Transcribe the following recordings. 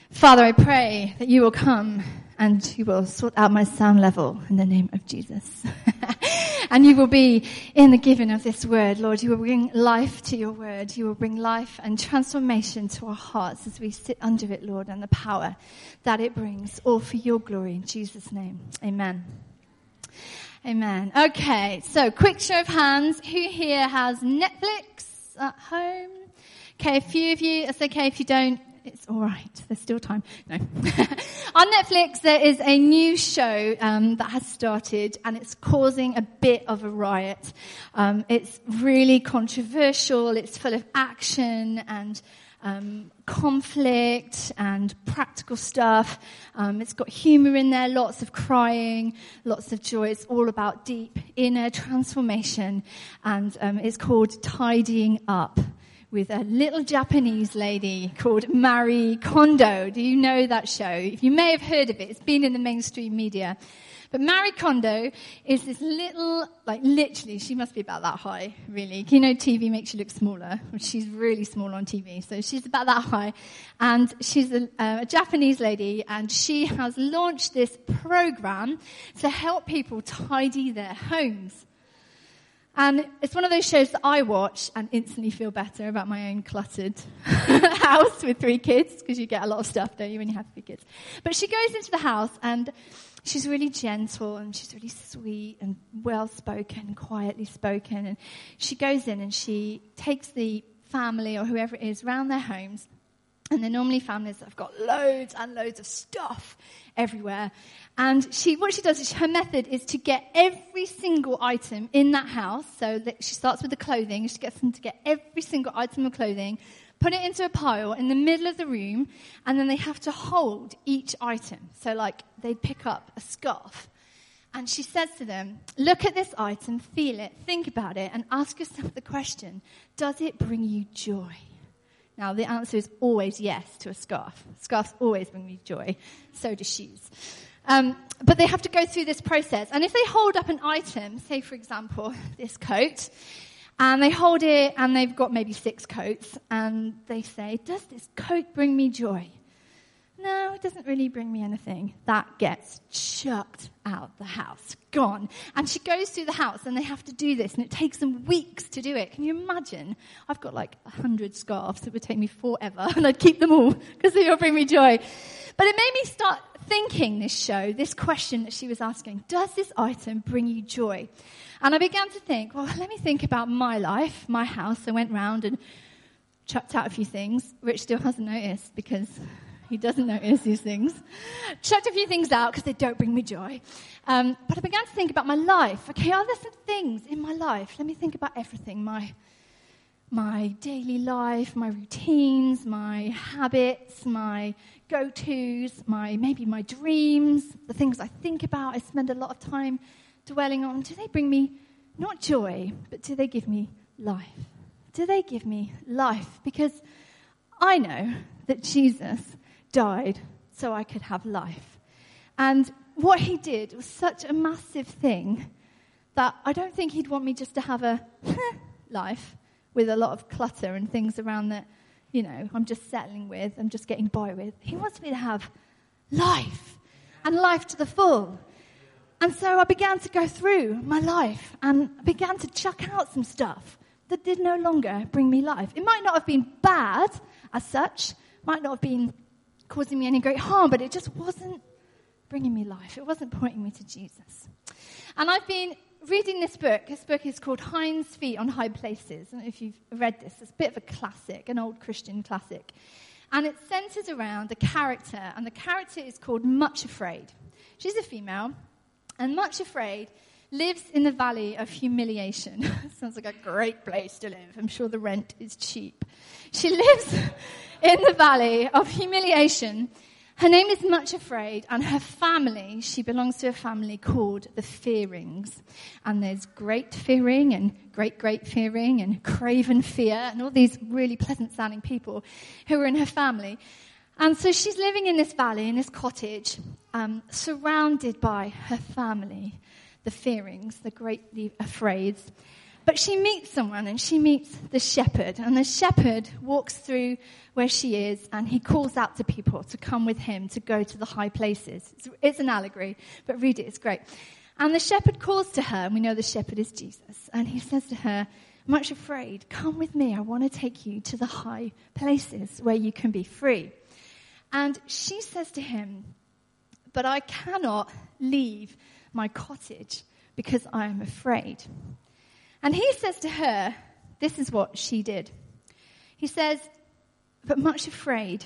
Father, I pray that you will come and you will sort out my sound level in the name of Jesus. And you will be in the giving of this word, Lord. You will bring life to your word. You will bring life and transformation to our hearts as we sit under it, Lord, and the power that it brings, all for your glory in Jesus' name. Amen. Amen. Okay, so quick show of hands. Who here has Netflix at home? Okay, a few of you. It's okay if you don't. It's all right. There's still time. No. On Netflix, there is a new show that has started, and it's causing a bit of a riot. It's really controversial. It's full of action and conflict and practical stuff. It's got humor in there, lots of crying, lots of joy. It's all about deep inner transformation, and it's called Tidying Up, with a little Japanese lady called Marie Kondo. Do you know that show? You may have heard of it. It's been in the mainstream media. But Marie Kondo is this little, literally, she must be about that high, really. You know, TV makes you look smaller. She's really small on TV, so she's about that high. And she's a Japanese lady, and she has launched this program to help people tidy their homes. And it's one of those shows that I watch and instantly feel better about my own cluttered house with 3 kids, because you get a lot of stuff, don't you, when you have 3 kids. But she goes into the house, and she's really gentle, and she's really sweet and well-spoken, quietly spoken. And she goes in and she takes the family or whoever it is round their homes. And they're normally families that have got loads and loads of stuff everywhere. And what she does is, her method is to get every single item in that house. So that she starts with the clothing. She gets them to get every single item of clothing, put it into a pile in the middle of the room, and then they have to hold each item. So they'd pick up a scarf. And she says to them, look at this item, feel it, think about it, and ask yourself the question, does it bring you joy? Now, the answer is always yes to a scarf. Scarves always bring me joy. So do shoes. But they have to go through this process. And if they hold up an item, say, for example, this coat, and they hold it, and they've got maybe 6 coats, and they say, does this coat bring me joy? No, it doesn't really bring me anything. That gets chucked out the house, gone. And she goes through the house, and they have to do this, and it takes them weeks to do it. Can you imagine? I've got 100 scarves. It would take me forever, and I'd keep them all, because they all bring me joy. But it made me start thinking, this question that she was asking, does this item bring you joy? And I began to think, well, let me think about my life, my house. I went round and chucked out a few things. Rich still hasn't noticed, because he doesn't notice these things. Chucked a few things out because they don't bring me joy. But I began to think about my life. Okay, are there some things in my life? Let me think about everything. My daily life, my routines, my habits, my go-tos, maybe my dreams, the things I think about, I spend a lot of time dwelling on. Do they bring me not joy, but do they give me life? Do they give me life? Because I know that Jesus died so I could have life. And what he did was such a massive thing that I don't think he'd want me just to have a life with a lot of clutter and things around that, I'm just settling with, I'm just getting by with. He wants me to have life, and life to the full. And so I began to go through my life and began to chuck out some stuff that did no longer bring me life. It might not have been bad as such, might not have been causing me any great harm, but it just wasn't bringing me life. It wasn't pointing me to Jesus. And I've been reading this book. This book is called Hind's Feet on High Places. I don't know if you've read this. It's a bit of a classic, an old Christian classic. And it centers around a character, and the character is called Much Afraid. She's a female, and Much Afraid lives in the Valley of Humiliation. Sounds like a great place to live. I'm sure the rent is cheap. She lives in the Valley of Humiliation. Her name is Much Afraid, and her family, she belongs to a family called the Fearings. And there's great fearing and great fearing and craven fear and all these really pleasant-sounding people who are in her family. And so she's living in this valley, in this cottage, surrounded by her family, the Fearings, the greatly afraids. But she meets someone, and she meets the shepherd. And the shepherd walks through where she is, and he calls out to people to come with him to go to the high places. It's an allegory, but read it, it's great. And the shepherd calls to her, and we know the shepherd is Jesus. And he says to her, much afraid, come with me. I want to take you to the high places where you can be free. And she says to him, but I cannot leave my cottage because I am afraid. And he says to her, this is what she did. He says, but much afraid,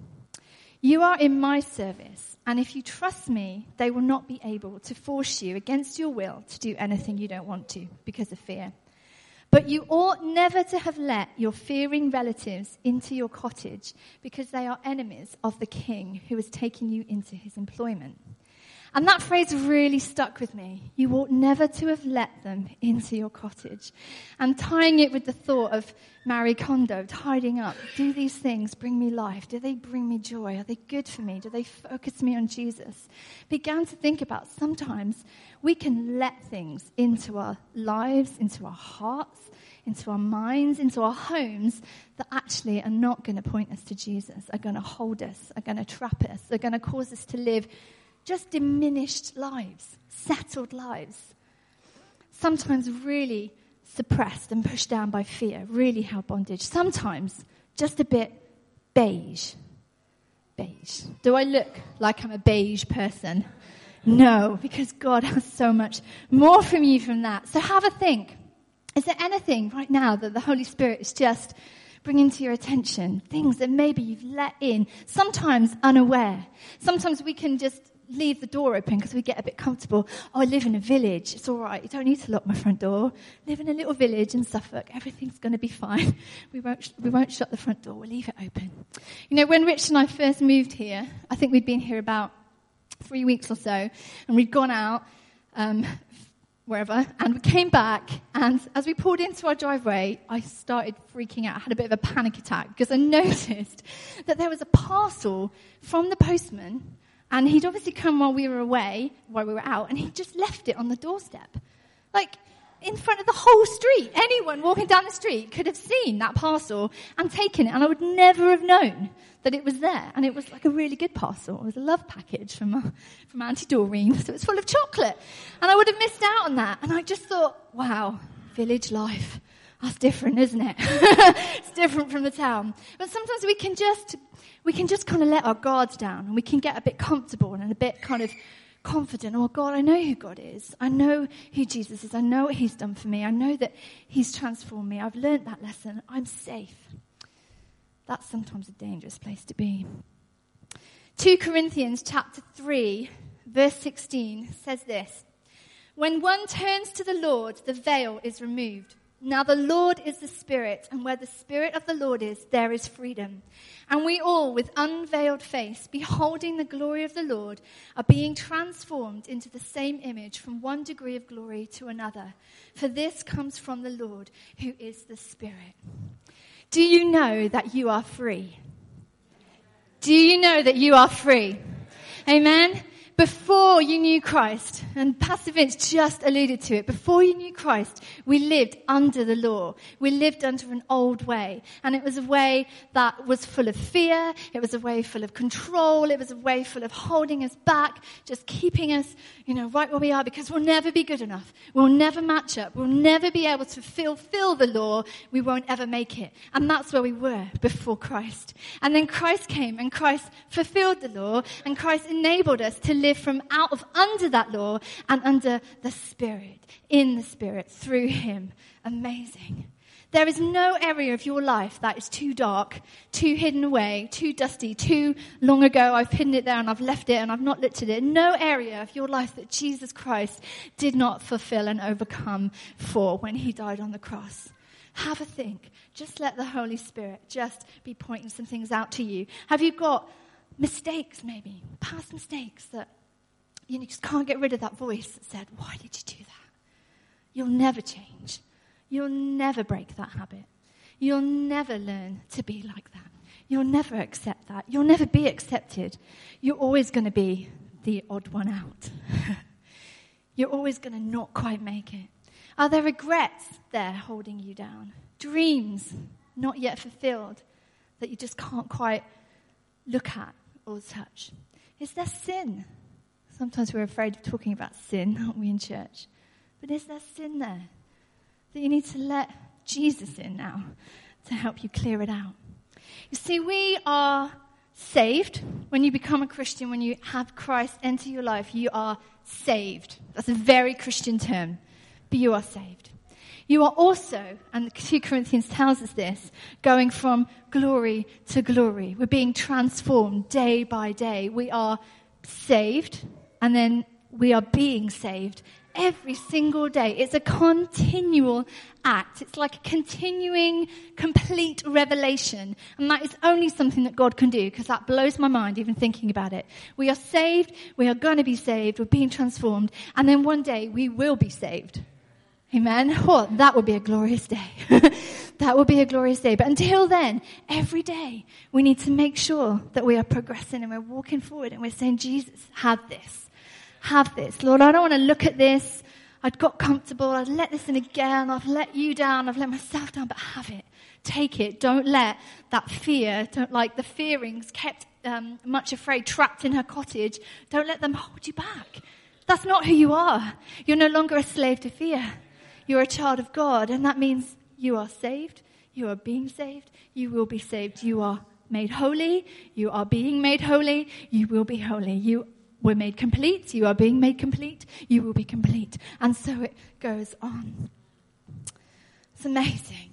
you are in my service, and if you trust me, they will not be able to force you against your will to do anything you don't want to because of fear. But you ought never to have let your fearing relatives into your cottage because they are enemies of the king who has taken you into his employment. And that phrase really stuck with me. You ought never to have let them into your cottage. And tying it with the thought of Marie Kondo, tidying up, do these things bring me life? Do they bring me joy? Are they good for me? Do they focus me on Jesus? Began to think about sometimes we can let things into our lives, into our hearts, into our minds, into our homes that actually are not going to point us to Jesus, are going to hold us, are going to trap us, are going to cause us to live just diminished lives, settled lives, sometimes really suppressed and pushed down by fear, really held bondage, sometimes just a bit beige. Beige. Do I look like I'm a beige person? No, because God has so much more from you from that. So have a think. Is there anything right now that the Holy Spirit is just bringing to your attention? Things that maybe you've let in, sometimes unaware. Sometimes we can just leave the door open because we get a bit comfortable. Oh, I live in a village. It's all right. You don't need to lock my front door. Live in a little village in Suffolk. Everything's going to be fine. We won't shut the front door. We'll leave it open. You know, when Rich and I first moved here, I think we'd been here about 3 weeks or so, and we'd gone out wherever, and we came back, and as we pulled into our driveway, I started freaking out. I had a bit of a panic attack because I noticed that there was a parcel from the postman. And he'd obviously come while we were away, while we were out, and he just left it on the doorstep. Like, in front of the whole street. Anyone walking down the street could have seen that parcel and taken it, and I would never have known that it was there. And it was like a really good parcel. It was a love package from Auntie Doreen, so it was full of chocolate. And I would have missed out on that. And I just thought, wow, village life. That's different, isn't it? It's different from the town. But sometimes we can just kind of let our guards down, and we can get a bit comfortable and a bit kind of confident. Oh, God, I know who God is. I know who Jesus is. I know what he's done for me. I know that he's transformed me. I've learned that lesson. I'm safe. That's sometimes a dangerous place to be. 2 Corinthians chapter 3, verse 16 says this. When one turns to the Lord, the veil is removed. Now the Lord is the Spirit, and where the Spirit of the Lord is, there is freedom. And we all, with unveiled face, beholding the glory of the Lord, are being transformed into the same image from one degree of glory to another. For this comes from the Lord, who is the Spirit. Do you know that you are free? Do you know that you are free? Amen? Before you knew Christ, and Pastor Vince just alluded to it, before you knew Christ, we lived under the law. We lived under an old way. And it was a way that was full of fear. It was a way full of control. It was a way full of holding us back, just keeping us, right where we are, because we'll never be good enough. We'll never match up. We'll never be able to fulfill the law. We won't ever make it. And that's where we were before Christ. And then Christ came, and Christ fulfilled the law, and Christ enabled us to live from out of under that law and under the Spirit, in the Spirit, through him. Amazing. There is no area of your life that is too dark, too hidden away, too dusty, too long ago. I've hidden it there and I've left it and I've not looked at it. No area of your life that Jesus Christ did not fulfill and overcome for when he died on the cross. Have a think. Just let the Holy Spirit just be pointing some things out to you. Have you got mistakes maybe, past mistakes that you just can't get rid of that voice that said, why did you do that? You'll never change. You'll never break that habit. You'll never learn to be like that. You'll never accept that. You'll never be accepted. You're always going to be the odd one out. You're always going to not quite make it. Are there regrets there holding you down? Dreams not yet fulfilled that you just can't quite look at or touch? Is there sin? Sometimes we're afraid of talking about sin, aren't we, in church? But is there sin there that you need to let Jesus in now to help you clear it out? You see, we are saved. When you become a Christian, when you have Christ enter your life, you are saved. That's a very Christian term, but you are saved. You are also, and 2 Corinthians tells us this, going from glory to glory. We're being transformed day by day. We are saved, and then we are being saved every single day. It's a continual act. It's like a continuing, complete revelation. And that is only something that God can do, because that blows my mind even thinking about it. We are saved. We are going to be saved. We're being transformed. And then one day we will be saved. Amen. Oh, that would be a glorious day. That would be a glorious day. But until then, every day, we need to make sure that we are progressing and we're walking forward and we're saying, Jesus, have this. Have this. Lord, I don't want to look at this. I'd got comfortable. I'd let this in again. I've let you down. I've let myself down. But have it. Take it. Don't let that fear, don't like the fearings kept much afraid, trapped in her cottage. Don't let them hold you back. That's not who you are. You're no longer a slave to fear. You're a child of God, and that means you are saved, you are being saved, you will be saved, you are made holy, you are being made holy, you will be holy. You were made complete, you are being made complete, you will be complete. And so it goes on. It's amazing.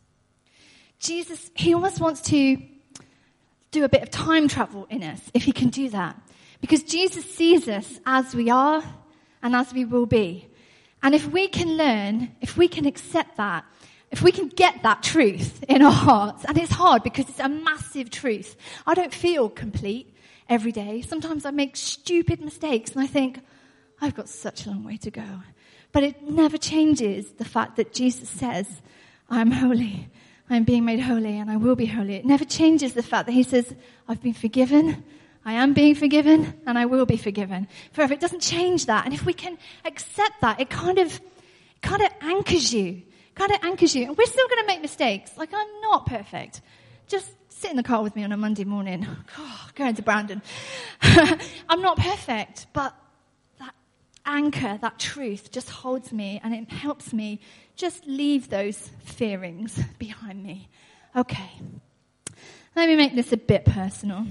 Jesus, he almost wants to do a bit of time travel in us, if he can do that. Because Jesus sees us as we are and as we will be. And if we can learn, if we can accept that, if we can get that truth in our hearts, and it's hard because it's a massive truth. I don't feel complete every day. Sometimes I make stupid mistakes and I think, I've got such a long way to go. But it never changes the fact that Jesus says, I am holy, I am being made holy, and I will be holy. It never changes the fact that he says, I've been forgiven, I am being forgiven, and I will be forgiven forever. It doesn't change that. And if we can accept that, it kind of anchors you. And we're still going to make mistakes. Like, I'm not perfect. Just sit in the car with me on a Monday morning. Going to Brandon. I'm not perfect, but that anchor, that truth just holds me, and it helps me just leave those fearings behind me. Okay. Let me make this a bit personal.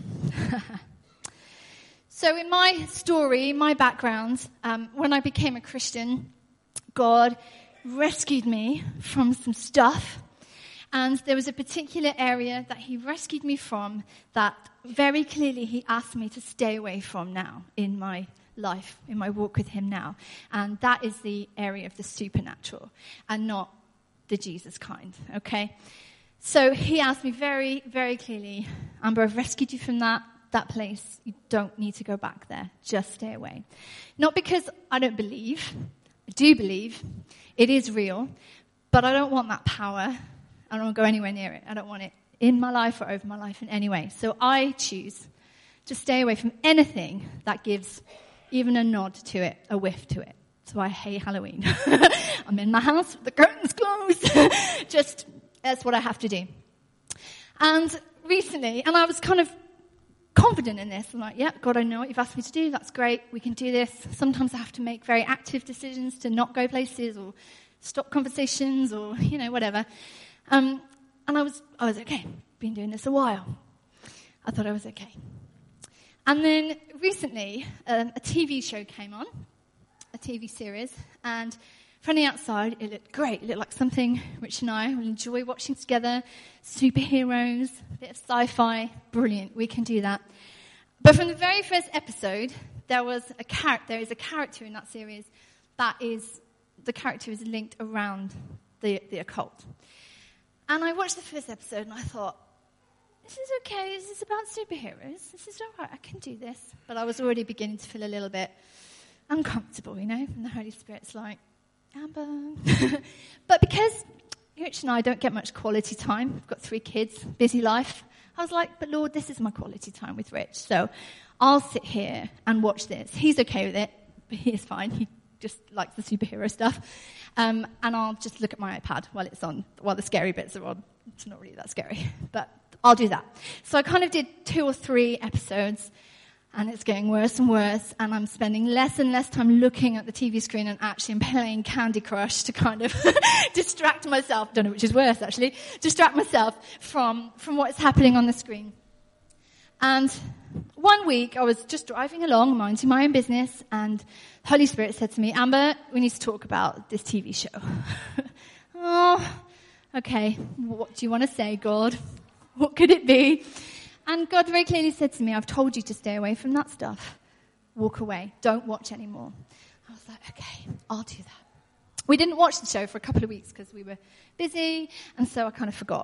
So in my story, my background, when I became a Christian, God rescued me from some stuff. And there was a particular area that he rescued me from that very clearly he asked me to stay away from now in my life, in my walk with him now. And that is the area of the supernatural and not the Jesus kind, okay? So he asked me very, very clearly, Amber, I've rescued you from that place. You don't need to go back there. Just stay away. Not because I don't believe. I do believe. It is real. But I don't want that power. I don't want to go anywhere near it. I don't want it in my life or over my life in any way. So I choose to stay away from anything that gives even a nod to it, a whiff to it. So I hate Halloween. I'm in my house with the curtains closed. Just, that's what I have to do. And recently, and I was kind of confident in this. I'm like, yeah, God, I know what you've asked me to do. That's great. We can do this. Sometimes I have to make very active decisions to not go places or stop conversations or, whatever. And I was okay. Been doing this a while. I thought I was okay. And then recently, a TV show came on, a TV series, and from the outside, it looked great. It looked like something Rich and I will enjoy watching together. Superheroes, a bit of sci-fi. Brilliant. We can do that. But from the very first episode, there is a character in that series the character is linked around the occult. And I watched the first episode and I thought, this is okay. This is about superheroes. This is all right. I can do this. But I was already beginning to feel a little bit uncomfortable, And the Holy Spirit's like, Amber. But because Rich and I don't get much quality time, we've got 3 kids, busy life, I was like, but Lord, this is my quality time with Rich. So I'll sit here and watch this. He's okay with it, but he is fine. He just likes the superhero stuff. And I'll just look at my iPad while it's on, while the scary bits are on. It's not really that scary, but I'll do that. So I kind of did 2 or 3 episodes, and it's getting worse and worse, and I'm spending less and less time looking at the TV screen and actually playing Candy Crush to kind of distract myself. Don't know which is worse, actually. Distract myself from what's happening on the screen. And one week, I was just driving along, minding my own business, and the Holy Spirit said to me, Amber, we need to talk about this TV show. Oh, okay. What do you want to say, God? What could it be? And God very clearly said to me, I've told you to stay away from that stuff. Walk away. Don't watch anymore. I was like, okay, I'll do that. We didn't watch the show for a couple of weeks because we were busy, and so I kind of forgot.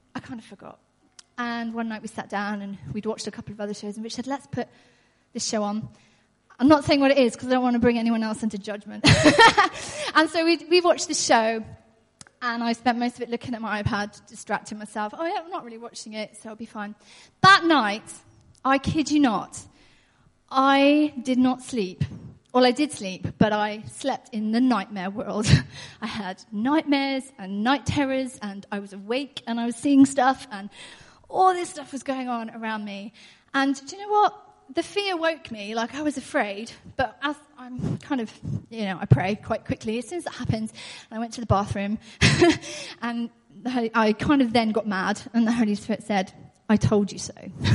And one night we sat down and we'd watched a couple of other shows, and Rich said, let's put this show on. I'm not saying what it is because I don't want to bring anyone else into judgment. And so we watched the show, and I spent most of it looking at my iPad, distracting myself. Oh yeah, I'm not really watching it, so I'll be fine. That night, I kid you not, I did not sleep. Well, I did sleep, but I slept in the nightmare world. I had nightmares and night terrors, and I was awake, and I was seeing stuff, and all this stuff was going on around me. And do you know what? The fear woke me, like I was afraid, but as I'm kind of, I pray quite quickly. As soon as that happens, I went to the bathroom, and I kind of then got mad, and the Holy Spirit said, I told you so.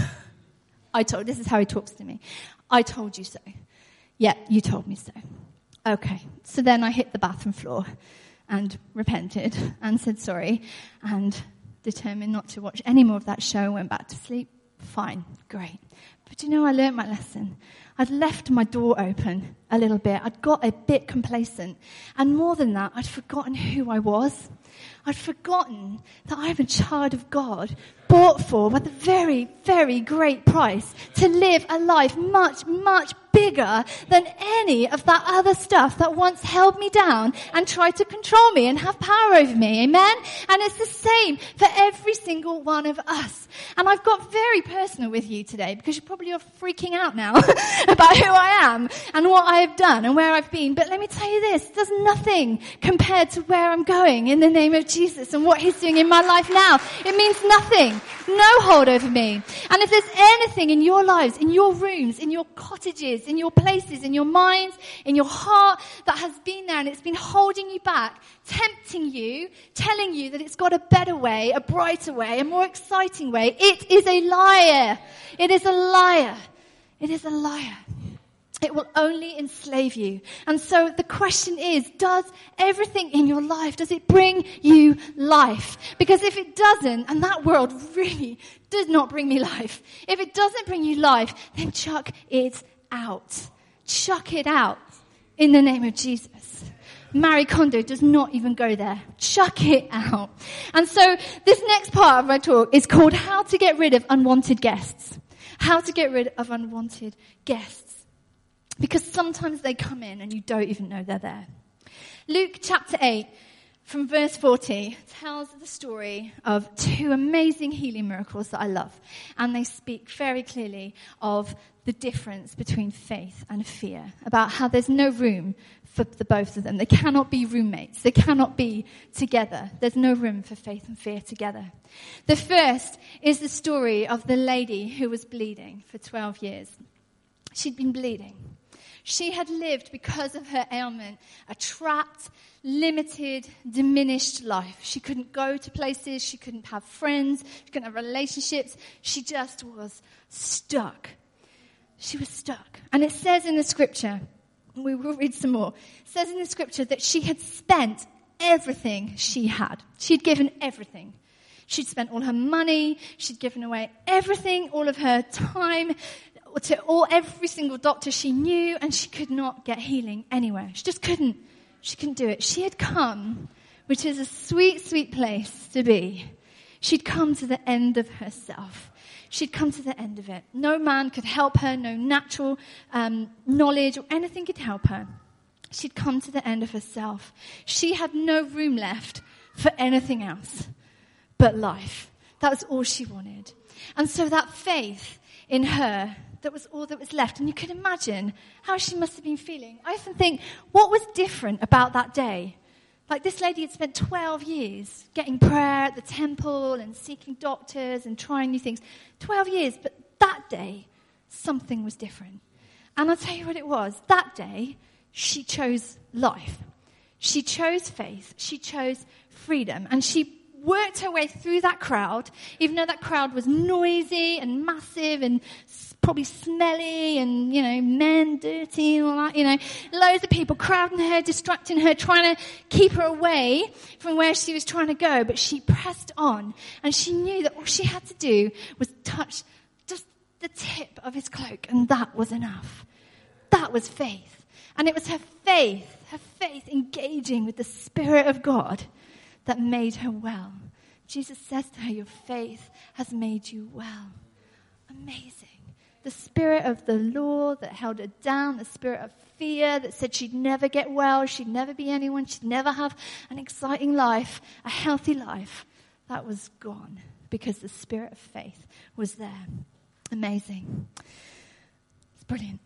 This is how he talks to me. I told you so. Yeah, you told me so. Okay. So then I hit the bathroom floor and repented and said sorry and determined not to watch any more of that show, went back to sleep. Fine, great. But I learned my lesson. I'd left my door open a little bit. I'd got a bit complacent. And more than that, I'd forgotten who I was. I'd forgotten that I'm a child of God, bought for with a very, very great price to live a life much, much bigger than any of that other stuff that once held me down and tried to control me and have power over me. Amen? And it's the same for every single one of us. And I've got very personal with you today because you probably are freaking out now about who I am and what I have done and where I've been. But let me tell you this, there's nothing compared to where I'm going in the name of Jesus and what he's doing in my life now. It means nothing. No hold over me. And if there's anything in your lives, in your rooms, in your cottages, in your places, in your minds, in your heart that has been there and it's been holding you back, tempting you, telling you that it's got a better way, a brighter way, a more exciting way, it is a liar. It is a liar. It is a liar. It will only enslave you. And so the question is, does everything in your life, does it bring you life? Because if it doesn't, and that world really does not bring me life, if it doesn't bring you life, then chuck it out. Chuck it out in the name of Jesus. Marie Kondo does not even go there. Chuck it out. And so this next part of my talk is called How to Get Rid of Unwanted Guests. How to get rid of unwanted guests. Because sometimes they come in and you don't even know they're there. Luke chapter 8 from verse 40 tells the story of 2 amazing healing miracles that I love. And they speak very clearly of the difference between faith and fear. About how there's no room for the both of them. They cannot be roommates. They cannot be together. There's no room for faith and fear together. The first is the story of the lady who was bleeding for 12 years. She'd been bleeding. She had lived, because of her ailment, a trapped, limited, diminished life. She couldn't go to places. She couldn't have friends. She couldn't have relationships. She just was stuck. She was stuck. And it says in the scripture, we will read some more, it says in the scripture that she had spent everything she had. She'd given everything. She'd spent all her money. She'd given away everything, all of her time, to every single doctor she knew, and she could not get healing anywhere. She just couldn't. She couldn't do it. She had come, which is a sweet, sweet place to be. She'd come to the end of herself. She'd come to the end of it. No man could help her. No natural knowledge or anything could help her. She'd come to the end of herself. She had no room left for anything else but life. That was all she wanted. And so that faith in her that was all that was left. And you can imagine how she must have been feeling. I often think, what was different about that day? Like, this lady had spent 12 years getting prayer at the temple and seeking doctors and trying new things. 12 years, but that day, something was different. And I'll tell you what it was. That day, she chose life. She chose faith. She chose freedom. And she worked her way through that crowd, even though that crowd was noisy and massive and probably smelly and, men dirty and all that, loads of people crowding her, distracting her, trying to keep her away from where she was trying to go. But she pressed on, and she knew that all she had to do was touch just the tip of his cloak, and that was enough. That was faith. And it was her faith engaging with the Spirit of God that made her well. Jesus says to her, your faith has made you well. Amazing. The spirit of the law that held her down, the spirit of fear that said she'd never get well, she'd never be anyone, she'd never have an exciting life, a healthy life, that was gone because the spirit of faith was there. Amazing. It's brilliant.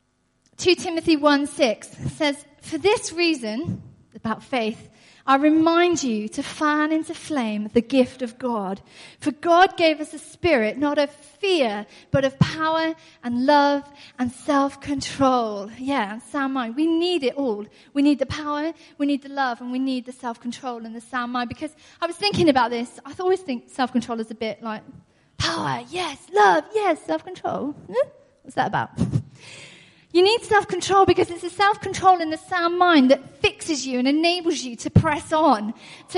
2 Timothy 1:6 says, for this reason, about faith, I remind you to fan into flame the gift of God. For God gave us a spirit, not of fear, but of power and love and self-control. Yeah, and sound mind. We need it all. We need the power, we need the love, and we need the self-control and the sound mind. Because I was thinking about this. I always think self-control is a bit like power, yes, love, yes, self-control. What's that about? You need self-control because it's a self-control in the sound mind that fixes you and enables you to press on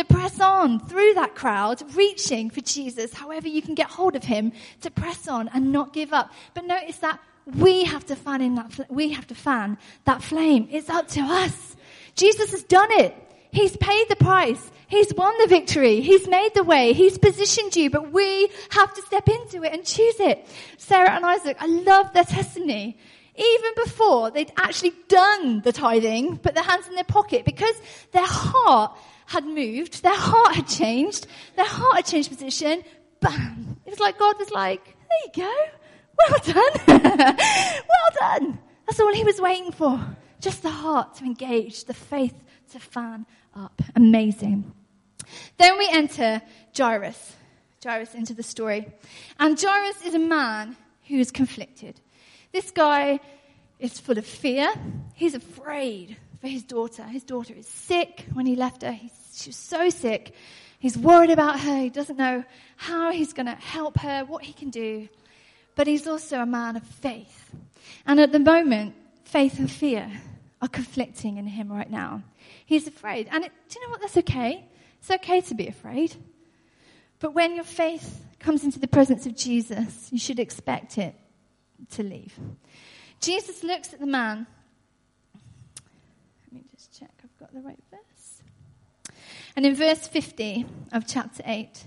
through that crowd, reaching for Jesus, however you can get hold of him, to press on and not give up. But notice that we have to fan that flame. It's up to us. Jesus has done it. He's paid the price. He's won the victory. He's made the way. He's positioned you, but we have to step into it and choose it. Sarah and Isaac, I love their testimony. Even before they'd actually done the tithing, put their hands in their pocket, because their heart had moved, their heart had changed position, bam. It was like God was like, there you go, well done, well done. That's all he was waiting for, just the heart to engage, the faith to fan up. Amazing. Then we enter Jairus into the story. And Jairus is a man who is conflicted. This guy is full of fear. He's afraid for his daughter. His daughter is sick. When he left her, she was so sick. He's worried about her. He doesn't know how he's going to help her, what he can do. But he's also a man of faith. And at the moment, faith and fear are conflicting in him right now. He's afraid. And do you know what? That's okay. It's okay to be afraid. But when your faith comes into the presence of Jesus, you should expect it to leave. Jesus looks at the man. Let me just check I've got the right verse. And in verse 50 of chapter 8,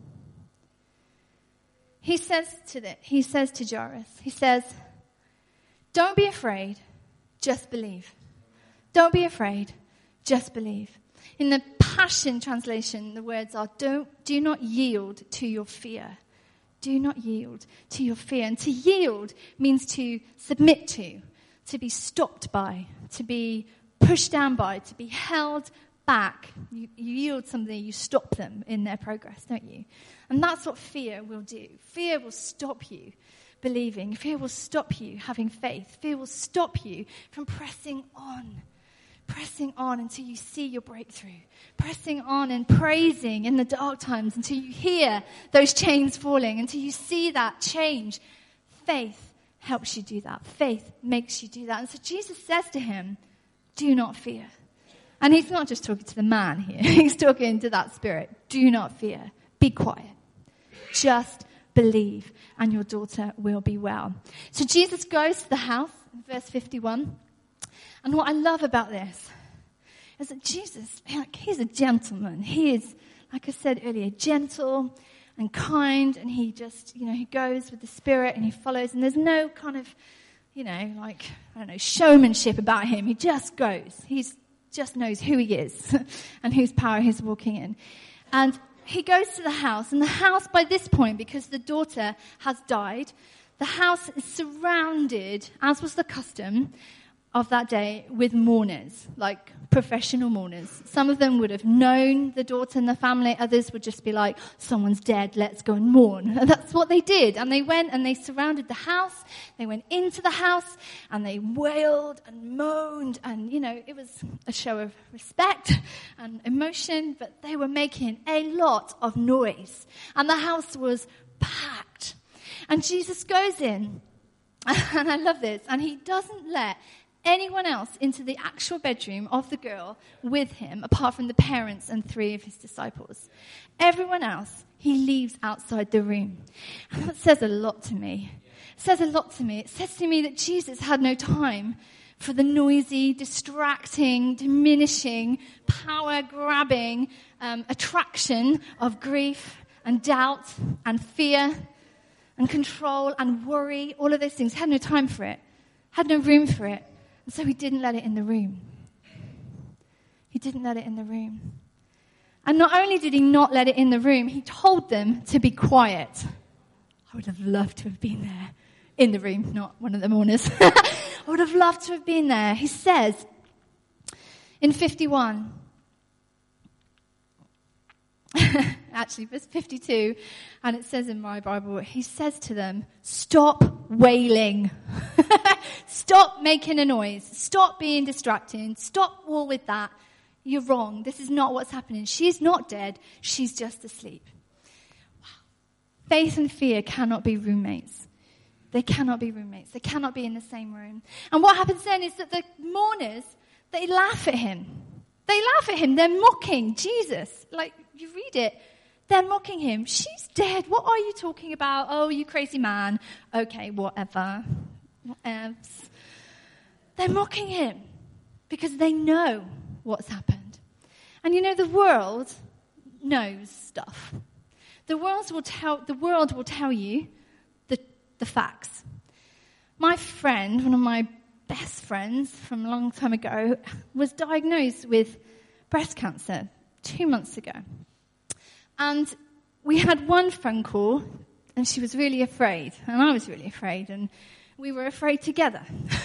he says to Jairus, he says, don't be afraid, just believe. Don't be afraid, just believe. In the Passion Translation, the words are, do not yield to your fear. Do not yield to your fear. And to yield means to submit to be stopped by, to be pushed down by, to be held back. You yield something, you stop them in their progress, don't you? And that's what fear will do. Fear will stop you believing. Fear will stop you having faith. Fear will stop you from pressing on until you see your breakthrough, pressing on and praising in the dark times until you hear those chains falling, until you see that change. Faith helps you do that. Faith makes you do that. And so Jesus says to him, do not fear. And he's not just talking to the man here. He's talking to that spirit. Do not fear. Be quiet. Just believe and your daughter will be well. So Jesus goes to the house in verse 51. And what I love about this is that Jesus, he's a gentleman. He is, like I said earlier, gentle and kind. And he just, he goes with the Spirit and he follows. And there's no kind of, showmanship about him. He just goes. He just knows who he is and whose power he's walking in. And he goes to the house. And the house, by this point, because the daughter has died, the house is surrounded, as was the custom of that day, with mourners, like professional mourners. Some of them would have known the daughter and the family. Others would just be like, someone's dead, let's go and mourn. And that's what they did. And they went and they surrounded the house. They went into the house and they wailed and moaned. And, it was a show of respect and emotion, but they were making a lot of noise. And the house was packed. And Jesus goes in, and I love this, and he doesn't let anyone else into the actual bedroom of the girl with him, apart from the parents and 3 of his disciples. Everyone else, he leaves outside the room. And that says a lot to me. It says a lot to me. It says to me that Jesus had no time for the noisy, distracting, diminishing, power-grabbing attraction of grief and doubt and fear and control and worry, all of those things. Had no time for it. Had no room for it. And so he didn't let it in the room. He didn't let it in the room. And not only did he not let it in the room, he told them to be quiet. I would have loved to have been there in the room, not one of the mourners. I would have loved to have been there. He says in 51, actually verse 52, and it says in my Bible, he says to them, stop wailing. Stop making a noise. Stop being distracting. Stop all with that. You're wrong. This is not what's happening. She's not dead. She's just asleep. Wow. Faith and fear cannot be roommates. They cannot be roommates. They cannot be in the same room. And what happens then is that the mourners, they laugh at him. They laugh at him. They're mocking Jesus. Like, you read it. They're mocking him. She's dead. What are you talking about? Oh, you crazy man. Okay, whatever. Whatevs. They're mocking him because they know what's happened. And the world knows stuff. The world will tell you the facts. My friend, one of my best friends from a long time ago, was diagnosed with breast cancer 2 months ago. And we had one phone call, and she was really afraid, and I was really afraid, and we were afraid together.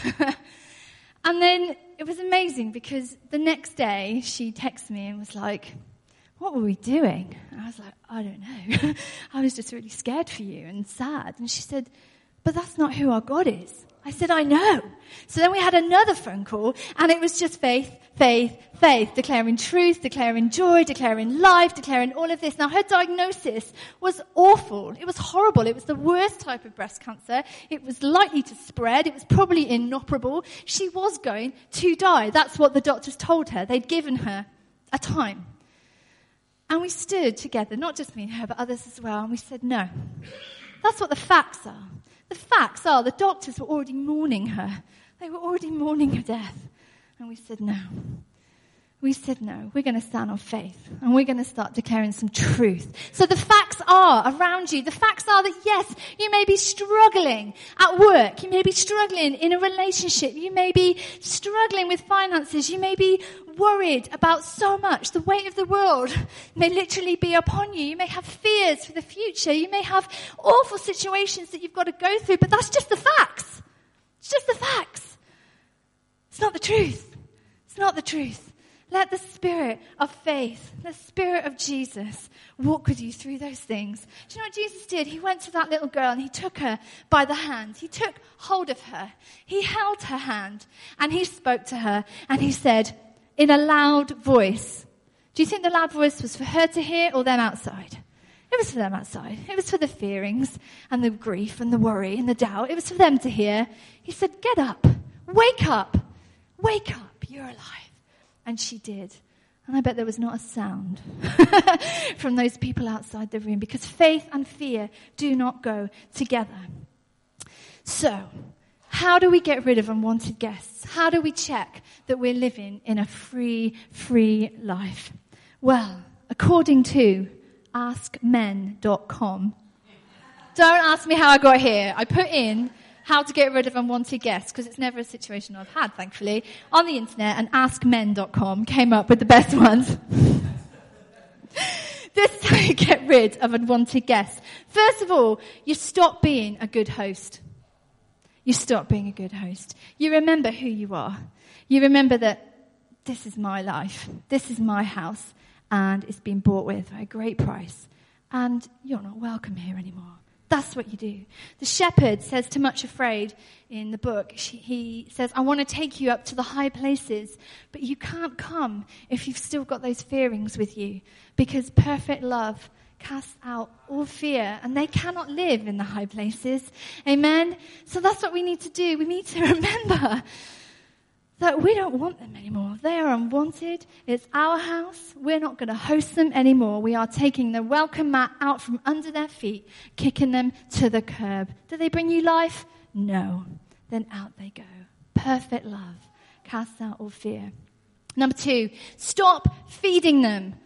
And then it was amazing because the next day she texted me and was like, what were we doing? And I was like, I don't know. I was just really scared for you and sad. And she said, but that's not who our God is. I said, I know. So then we had another phone call, and it was just faith, faith, faith, declaring truth, declaring joy, declaring life, declaring all of this. Now, her diagnosis was awful. It was horrible. It was the worst type of breast cancer. It was likely to spread. It was probably inoperable. She was going to die. That's what the doctors told her. They'd given her a time. And we stood together, not just me and her, but others as well, and we said, no. That's what the facts are. The facts are the doctors were already mourning her. They were already mourning her death. And we said no. We said no. We're going to stand on faith. And we're going to start declaring some truth. So the facts are around you. The facts are that yes, you may be struggling at work. You may be struggling in a relationship. You may be struggling with finances. You may be worried about so much. The weight of the world may literally be upon you. You may have fears for the future. You may have awful situations that you've got to go through. But that's just the facts. It's just the facts. It's not the truth. It's not the truth. Let the Spirit of faith, the Spirit of Jesus, walk with you through those things. Do you know what Jesus did? He went to that little girl and he took her by the hand. He took hold of her. He held her hand and he spoke to her and he said in a loud voice, do you think the loud voice was for her to hear or them outside? It was for them outside. It was for the fearings and the grief and the worry and the doubt. It was for them to hear. He said, get up, wake up, you're alive. And she did. And I bet there was not a sound from those people outside the room because faith and fear do not go together. So, how do we get rid of unwanted guests? How do we check that we're living in a free life? Well, according to askmen.com, don't ask me how I got here. I put in how to get rid of unwanted guests, because it's never a situation I've had, thankfully, on the internet, and askmen.com came up with the best ones. This is how you get get rid of unwanted guests? First of all, you stop being a good host. You stop being a good host. You remember who you are. You remember that this is my life. This is my house. And it's been bought with at a great price. And you're not welcome here anymore. That's what you do. The shepherd says to Much Afraid in the book, he says, I want to take you up to the high places, but you can't come if you've still got those fearings with you, because perfect love casts out all fear, and they cannot live in the high places. Amen? So that's what we need to do. We need to remember that we don't want them anymore. They are unwanted. It's our house. We're not going to host them anymore. We are taking the welcome mat out from under their feet, kicking them to the curb. Do they bring you life? No. Then out they go. Perfect love casts out all fear. Number 2, stop feeding them.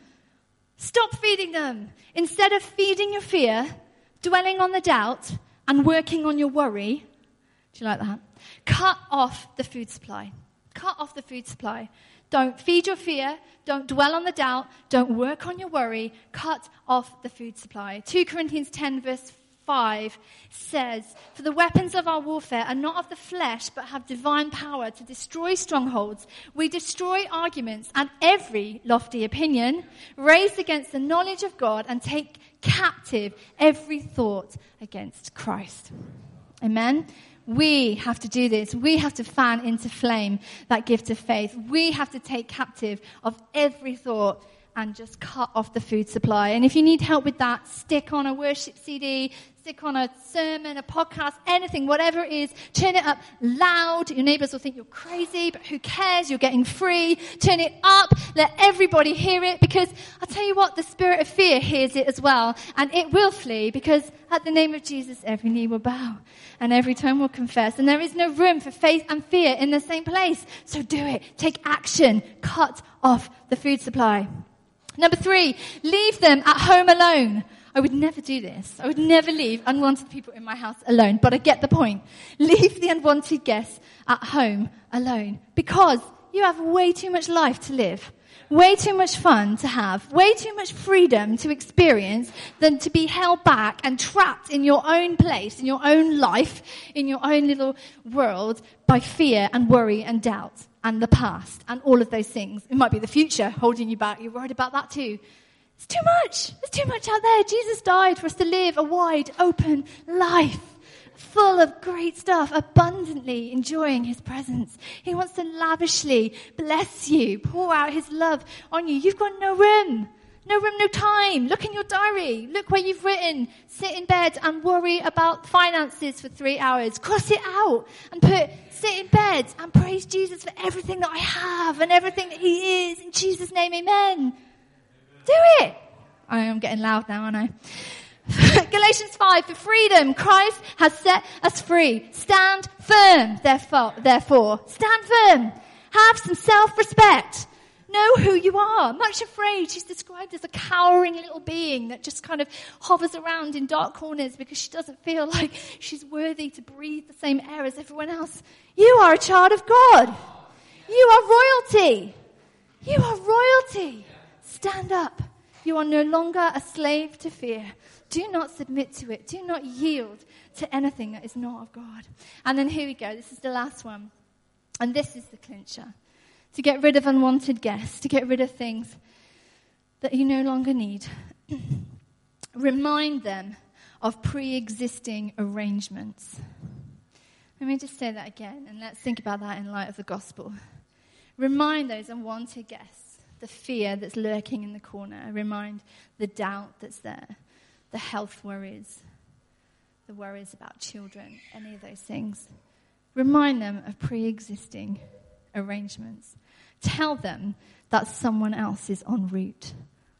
Stop feeding them. Instead of feeding your fear, dwelling on the doubt, and working on your worry, do you like that? Cut off the food supply. Cut off the food supply. Don't feed your fear. Don't dwell on the doubt. Don't work on your worry. Cut off the food supply. 2 Corinthians 10 verse 5 says, for the weapons of our warfare are not of the flesh, but have divine power to destroy strongholds. We destroy arguments and every lofty opinion raised against the knowledge of God, and take captive every thought against Christ. Amen? We have to do this. We have to fan into flame that gift of faith. We have to take captive of every thought and just cut off the food supply. And if you need help with that, stick on a worship CD, stick on a sermon, a podcast, anything, whatever it is, turn it up loud. Your neighbours will think you're crazy, but who cares? You're getting free. Turn it up. Let everybody hear it, because I'll tell you what, the spirit of fear hears it as well, and it will flee, because at the name of Jesus, every knee will bow and every tongue will confess. And there is no room for faith and fear in the same place. So do it. Take action. Cut off the food supply. Number 3, leave them at home alone. I would never do this. I would never leave unwanted people in my house alone, but I get the point. Leave the unwanted guests at home alone, because you have way too much life to live, way too much fun to have, way too much freedom to experience than to be held back and trapped in your own place, in your own life, in your own little world by fear and worry and doubt and the past and all of those things. It might be the future holding you back. You're worried about that too. It's too much. There's too much out there. Jesus died for us to live a wide, open life, full of great stuff, abundantly enjoying his presence. He wants to lavishly bless you, pour out his love on you. You've got no room, no time. Look in your diary. Look where you've written, sit in bed and worry about finances for 3 hours. Cross it out and put, sit in bed and praise Jesus for everything that I have and everything that he is. In Jesus' name, amen. Do it. I am getting loud now, aren't I? Galatians 5, for freedom, Christ has set us free. Stand firm, therefore. Stand firm. Have some self-respect. Know who you are. Much Afraid, she's described as a cowering little being that just kind of hovers around in dark corners because she doesn't feel like she's worthy to breathe the same air as everyone else. You are a child of God. You are royalty. You are royalty. Stand up. You are no longer a slave to fear. Do not submit to it. Do not yield to anything that is not of God. And then here we go. This is the last one. And this is the clincher. To get rid of unwanted guests, to get rid of things that you no longer need. Remind them of pre-existing arrangements. Let me just say that again, and let's think about that in light of the gospel. Remind those unwanted guests, the fear that's lurking in the corner. Remind the doubt that's there, the health worries, the worries about children, any of those things. Remind them of pre-existing arrangements. Tell them that someone else is en route.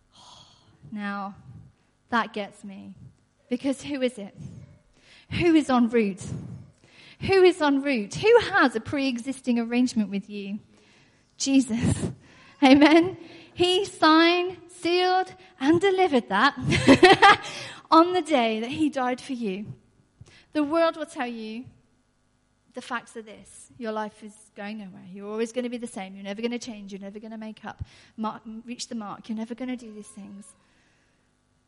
Now, that gets me. Because who is it? Who is en route? Who is en route? Who has a pre-existing arrangement with you? Jesus. Amen? He signed, sealed, and delivered that on the day that he died for you. The world will tell you the facts are this. Your life is going nowhere. You're always going to be the same. You're never going to change. You're never going to make up, reach the mark. You're never going to do these things.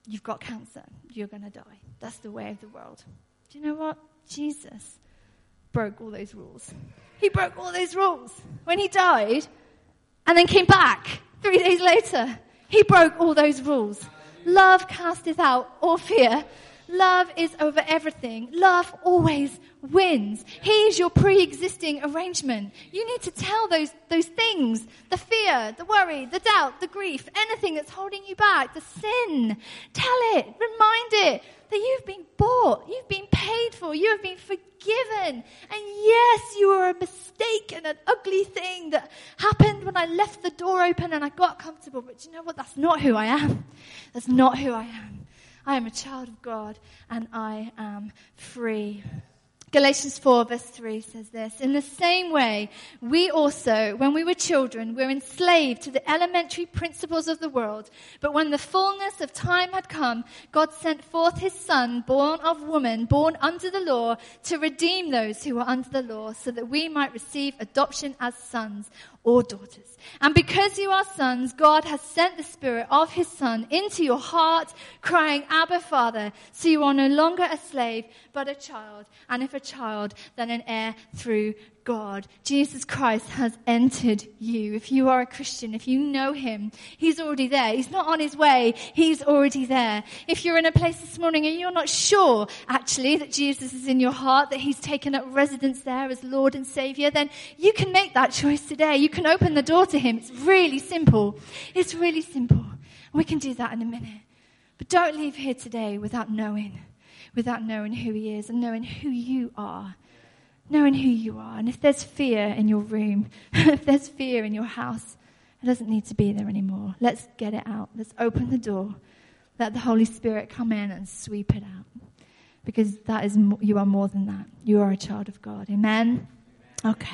you've got cancer, you're going to die. That's the way of the world. Do you know what? Jesus broke all those rules. He broke all those rules. When he died and then came back 3 days later, he broke all those rules. Love casteth out all fear. Love is over everything. Love always wins. He is your pre-existing arrangement. You need to tell those things, the fear, the worry, the doubt, the grief, anything that's holding you back, the sin. Tell it, remind it that you've been bought, you've been paid for, you have been forgiven. And yes, you were a mistake and an ugly thing that happened when I left the door open and I got comfortable. But you know what? That's not who I am. That's not who I am. I am a child of God and I am free. Galatians 4 verse 3 says this, in the same way, we also, when we were children, were enslaved to the elementary principles of the world. But when the fullness of time had come, God sent forth his Son, born of woman, born under the law, to redeem those who were under the law, so that we might receive adoption as sons or daughters. And because you are sons, God has sent the Spirit of his Son into your heart, crying, Abba, Father. So you are no longer a slave, but a child. And if a child, then an heir through God. Jesus Christ has entered you. If you are a Christian, if you know him, he's already there. He's not on his way. He's already there. If you're in a place this morning and you're not sure, actually, that Jesus is in your heart, that he's taken up residence there as Lord and Savior, then you can make that choice today. You can open the door to him. It's really simple. It's really simple. We can do that in a minute. But don't leave here today without knowing who he is and knowing who you are. Knowing who you are. And if there's fear in your room, if there's fear in your house, it doesn't need to be there anymore. Let's get it out. Let's open the door. Let the Holy Spirit come in and sweep it out. Because you are more than that. You are a child of God. Amen? Okay.